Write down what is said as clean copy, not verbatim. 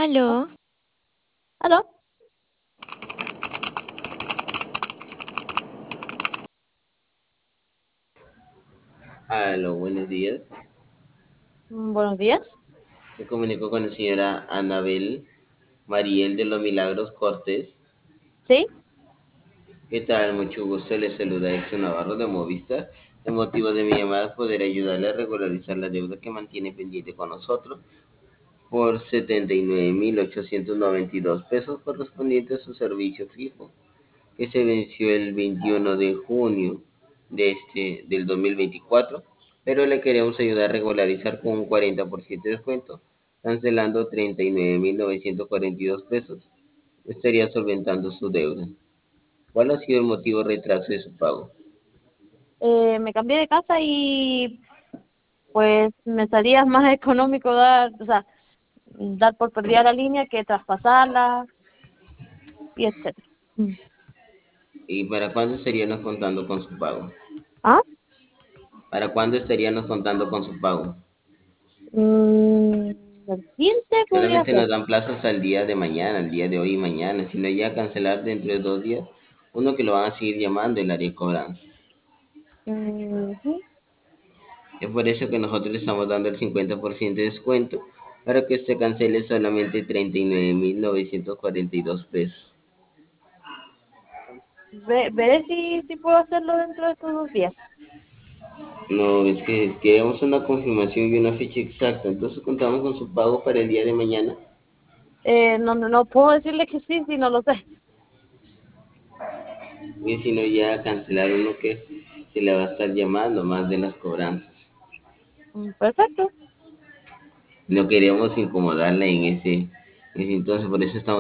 Aló, ¿Aló? Aló, buenos días. Buenos días. Me comunico con la señora Anabel Mariel de los Milagros Cortés. ¿Sí? ¿Qué tal? Mucho gusto. Les saluda Exo Navarro de Movistar. El motivo de mi llamada es poder ayudarle a regularizar la deuda que mantiene pendiente con nosotros por 79.892 pesos correspondientes a su servicio fijo, que se venció el 21 de junio del 2024, pero le queremos ayudar a regularizar con un 40% de descuento, cancelando 39.942 pesos. Estaría solventando su deuda. ¿Cuál ha sido el motivo de retraso de su pago? Me cambié de casa y pues me salía más económico dar por perdida la línea que traspasarla y etcétera. ¿Y para cuándo estaríamos contando con su pago? ¿Ah? ¿Para cuándo estaríamos contando con su pago? Mm, el 15 podría Solamente ser. nos dan plazos al día de mañana, al día de hoy y mañana. Si no, ya cancelar dentro de 2 días. Uno que lo van a seguir llamando el área de cobranza. Ujú. Es por eso que nosotros le estamos dando el 50% de descuento para que usted cancele solamente 39.942 pesos. Veré si puedo hacerlo dentro de estos 2 días. No, es que queremos una confirmación y una fecha exacta. Entonces contamos con su pago para el día de mañana. No puedo decirle que sí si no lo sé. Y si no, ya cancelar uno que se le va a estar llamando más de las cobranzas. Perfecto. No queremos incomodarla en ese entonces, por eso estamos